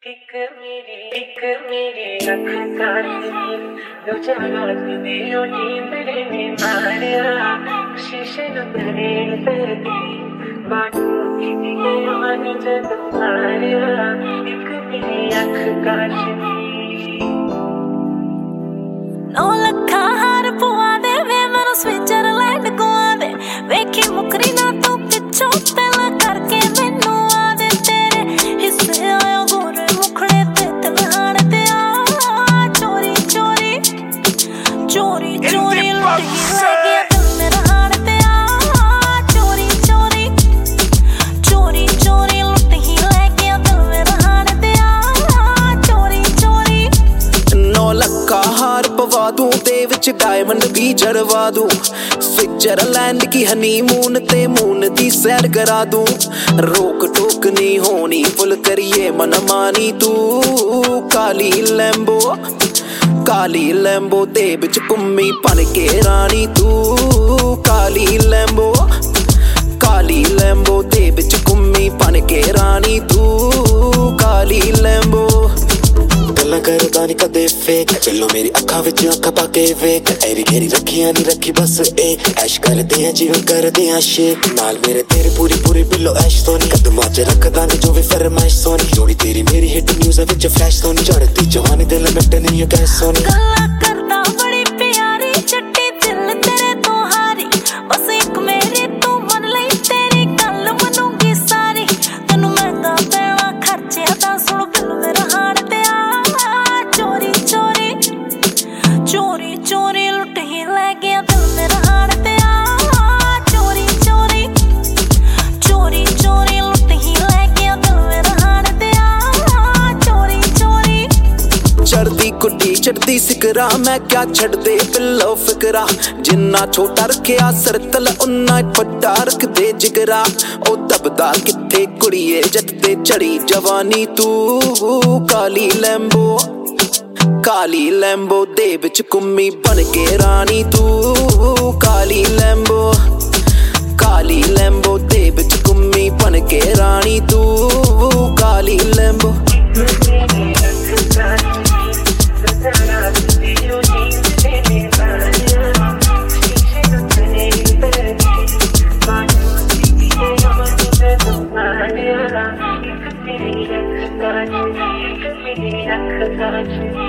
एक मेरी अख काली दूजा दियो नींद ने मारिया शीशे न तेरे तेरी बातों की मान जब मारिया एक मेरी अख काली नौ लखा हार पुआ दे वे मेरा स्विट्जरलैंड गुआ दे वेखी मुकरी ना तू पिछो पहला करके मैनू आ दे तेरे हिस्से आया गोरे मुखड़े ते तलहाड़ ते आ चोरी चोरी चोरी चोरी लुट ही लगी दिल मेरा हाड़ ते आ चोरी चोरी चोरी चोरी लुट ही लगी दिल मेरा हाड़ ते आ चोरी चोरी 9 ਲੱਖਾਂ हार पवा दूं ते विच डायमंड भी जड़वा दूं स्विट्जरलैंड की हनीमून ते मून दी सैर करा दूं रोक टोक नहीं होनी फुल करिए मन मानी तू काली लैम्बो दे विच घुम्मी बन के रानी तू काली लैम्बो दे विच घुम्मी बन के रानी तू काली लैम्बो गल्लां करदा नी कदे फेक चलो मेरी अखां विच अखां पा के वेख ऐरी घेरी रखियां नी रखी बस ए ऐश करदे आ जीवन करदे आ शेक नाल मेरे तेरे पूरी बिलो ऐश सोनी कदमां च रखदा नी जो भी फरमाइश सोनी जोड़ी तेरी मेरी हिट न्यूज़ विच फ्लैश सोनी चढ़दी जवानी दिल मिट नहीं गैस सोनी गल्लां करदा बड़ी प्यारी चट्टी दिल तेरे तो हारी बस एक मेरी तू मन लई तेरी गल मनूंगी सारी तैनू महंगा पैना खर्चे दा सुन बिल मेरा हाड़ ते चोरी चोरी चोरी चोरी लुट ही ले गया दिल मेरा हाड़ ते चोरी चोरी चोरी चोरी लुट ही ले गया दिल मेरा हाड़ ते चोरी चोरी चढ़दी गुड्डी चढ़दी सिकरा मैं क्या छड़ दे पिल्लो फिकरा जिन्ना छोटा रखिया सर्कल उन्ना बड़ा रख दे जिगरा ओ दबदा किथे कुड़िए जट ते चढ़ी जवानी तू काली लैम्बो दे विच घुम्मी बन के रानी तू काली लैम्बो दे विच घुम्मी बन के रानी तू काली लैम्बो Got you.